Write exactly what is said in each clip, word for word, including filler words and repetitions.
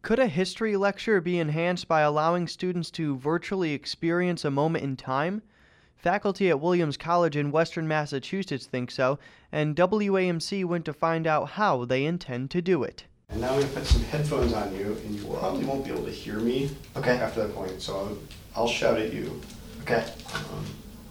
Could a history lecture be enhanced by allowing students to virtually experience a moment in time? Faculty at Williams College in Western Massachusetts think so, and W A M C went to find out how they intend to do it. And now I'm going to put some headphones on you, and you probably won't be able to hear me Okay. after that point, so I'll, I'll shout at you. Okay. Um,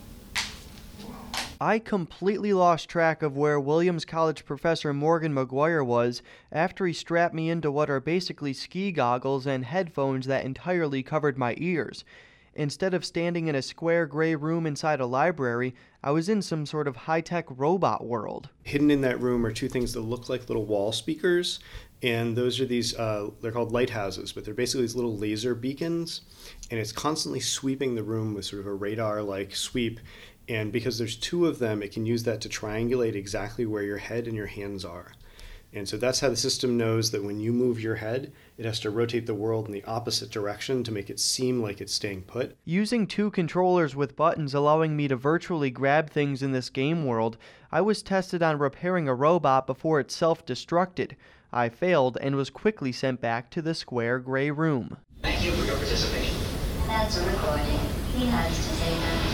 I completely lost track of where Williams College professor Morgan McGuire was after he strapped me into what are basically ski goggles and headphones that entirely covered my ears. Instead of standing in a square gray room inside a library, I was in some sort of high-tech robot world. Hidden in that room are two things that look like little wall speakers, and those are these, uh, they're called lighthouses, but they're basically these little laser beacons, and it's constantly sweeping the room with sort of a radar-like sweep. And because there's two of them, it can use that to triangulate exactly where your head and your hands are. And so that's how the system knows that when you move your head, it has to rotate the world in the opposite direction to make it seem like it's staying put. Using two controllers with buttons allowing me to virtually grab things in this game world, I was tested on repairing a robot before it self-destructed. I failed and was quickly sent back to the square gray room. Thank you for your participation. That's a recording. He has to say that.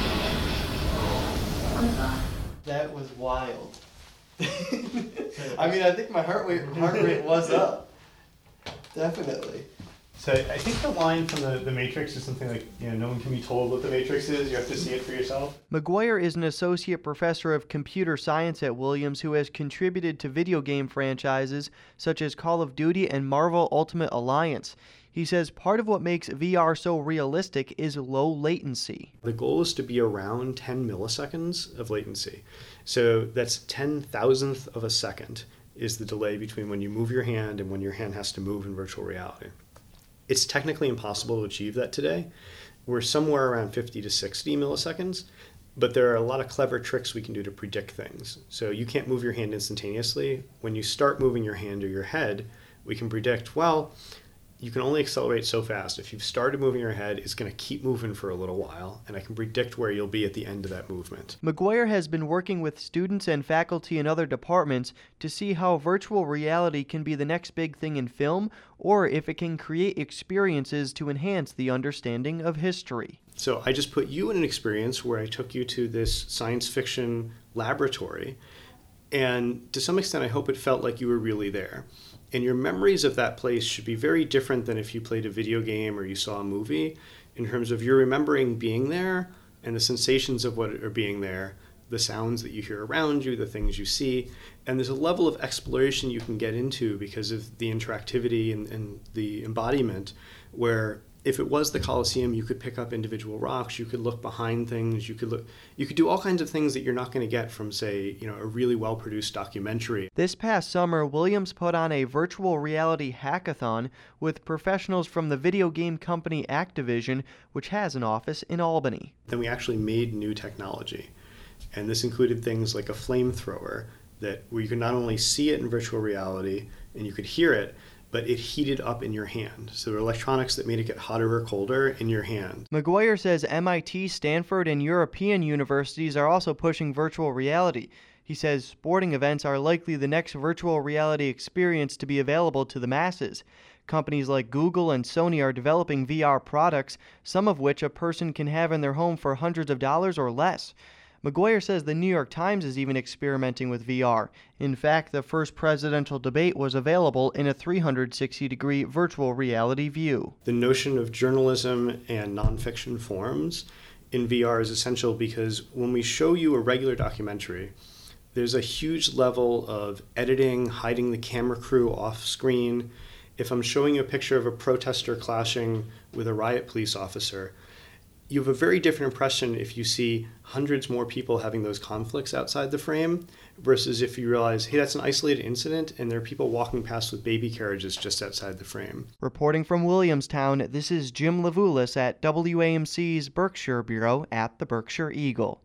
Goodbye. That was wild. I mean, I think my heart rate, heart rate was up. Definitely. So I think the line from the, the Matrix is something like, you know, no one can be told what the Matrix is, you have to see it for yourself. McGuire is an associate professor of computer science at Williams who has contributed to video game franchises such as Call of Duty and Marvel Ultimate Alliance. He says part of what makes V R so realistic is low latency. The goal is to be around ten milliseconds of latency. So that's ten thousandth of a second is the delay between when you move your hand and when your hand has to move in virtual reality. It's technically impossible to achieve that today. We're somewhere around fifty to sixty milliseconds, but there are a lot of clever tricks we can do to predict things. So you can't move your hand instantaneously. When you start moving your hand or your head, we can predict, well, you can only accelerate so fast. If you've started moving your head, it's going to keep moving for a little while, and I can predict where you'll be at the end of that movement. McGuire has been working with students and faculty in other departments to see how virtual reality can be the next big thing in film, or if it can create experiences to enhance the understanding of history. So I just put you in an experience where I took you to this science fiction laboratory, and to some extent I hope it felt like you were really there. And your memories of that place should be very different than if you played a video game or you saw a movie, in terms of you're remembering being there and the sensations of what are being there, the sounds that you hear around you, the things you see. And there's a level of exploration you can get into because of the interactivity and, and the embodiment, where if it was the Colosseum, you could pick up individual rocks, you could look behind things, you could look, you could do all kinds of things that you're not going to get from, say, you know, a really well-produced documentary. This past summer, Williams put on a virtual reality hackathon with professionals from the video game company Activision, which has an office in Albany. Then we actually made new technology, and this included things like a flamethrower that where you could not only see it in virtual reality and you could hear it, but it heated up in your hand. So there were electronics that made it get hotter or colder in your hand. McGuire says M I T, Stanford, and European universities are also pushing virtual reality. He says sporting events are likely the next virtual reality experience to be available to the masses. Companies like Google and Sony are developing V R products, some of which a person can have in their home for hundreds of dollars or less. McGuire says the New York Times is even experimenting with V R. In fact, the first presidential debate was available in a three hundred sixty degree virtual reality view. The notion of journalism and nonfiction forms in V R is essential because when we show you a regular documentary, there's a huge level of editing, hiding the camera crew off screen. If I'm showing you a picture of a protester clashing with a riot police officer, you have a very different impression if you see hundreds more people having those conflicts outside the frame versus if you realize, hey, that's an isolated incident and there are people walking past with baby carriages just outside the frame. Reporting from Williamstown, this is Jim Levulis at W A M C's Berkshire Bureau at the Berkshire Eagle.